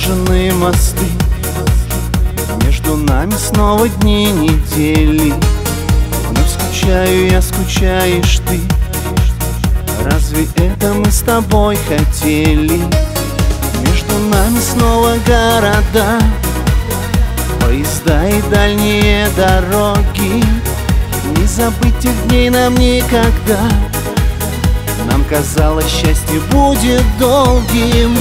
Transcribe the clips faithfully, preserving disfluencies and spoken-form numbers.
сложены мосты, между нами снова дни недели. Вновь скучаю я, скучаешь ты. Разве это мы с тобой хотели? Между нами снова города, поезда и дальние дороги. Не забыть тех дней нам никогда. Нам казалось, счастье будет долгим.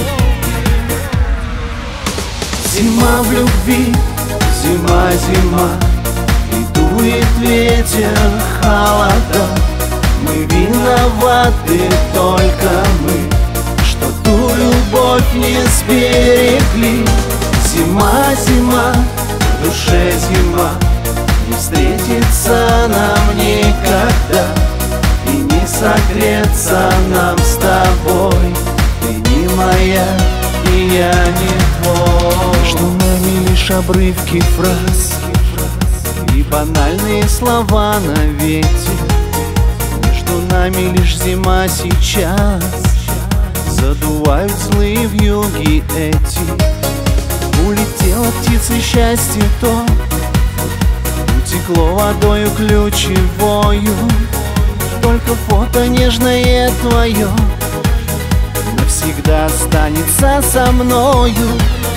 Зима в любви, зима, зима, и дует ветер, холода. Мы виноваты только мы, что ту любовь не сберегли. Зима, зима, в душе зима, не встретиться нам никогда и не согреться нам с тобой. Ты не моя, и я не твой. Между нами лишь обрывки фраз и банальные слова на ветер. Между нами лишь зима сейчас, задувают злые вьюги эти. Улетела птица счастье то, утекло водою ключевою. Только фото нежное твое навсегда останется со мною.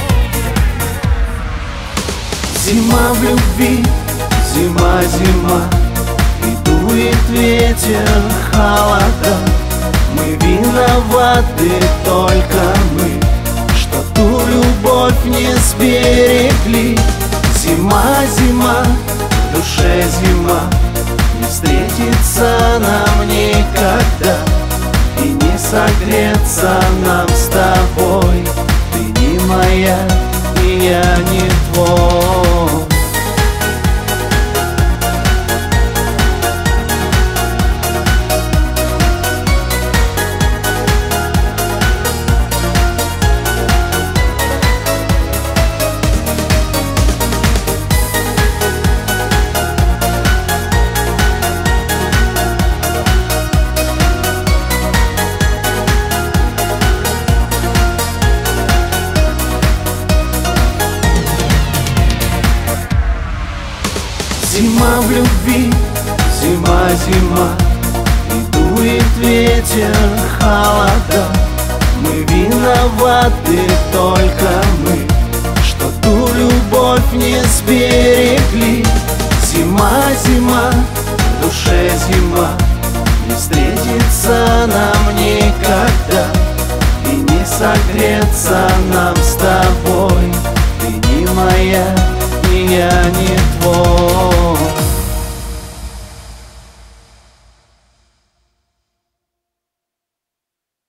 Зима в любви, зима, зима, и дует ветер, холода. Мы виноваты только мы, что ту любовь не сберегли. Зима, зима, в душе зима, не встретиться нам никогда и не согреться нам с тобой. Ты не моя, и я не твой. Зима в любви, зима, зима, и дует ветер, холода. Мы виноваты только мы, что ту любовь не сберегли. Зима, зима, в душе зима, не встретиться нам никогда и не согреться нам